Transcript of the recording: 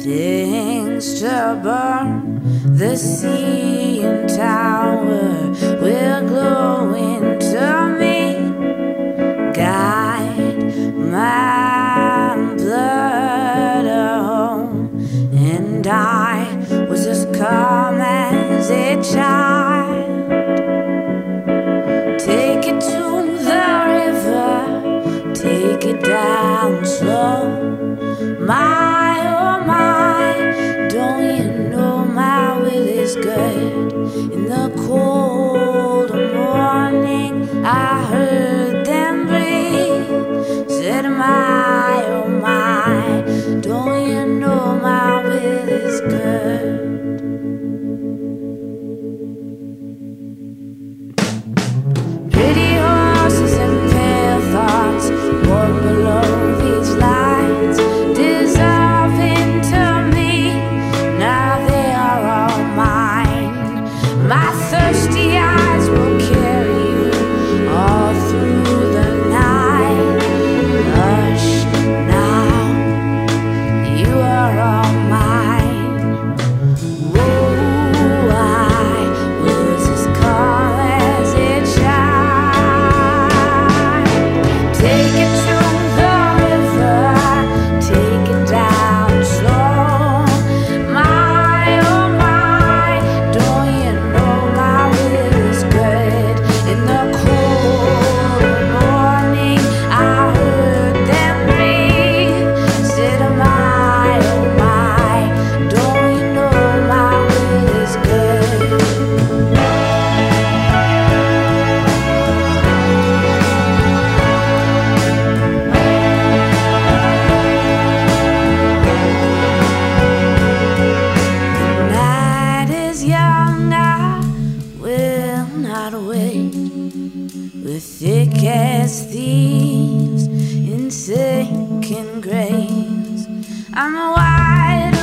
things to burn. The CN Tower will glow into me, guide my blood home. And I was as calm as a child. Take it to the river, take it down slow. My, oh my, don't you know my will is good? In the cold morning I heard them breathe. Said my, oh my, don't you know my will is good? Pretty horses and pale thoughts born below these lights dissolve into me. Now they are all mine. My thirsty eyes will carry you all through the night. Hush now, you are all mine. Whoa, I was as calm as a child. Take it to the river, take it down slow. My, oh my, don't you know my will is good? In the cold morning I heard them breathe. Said my, oh my, don't you know my will is good? Night is young, I will not wait. We're thick as thieves in sinking graves. I'm wide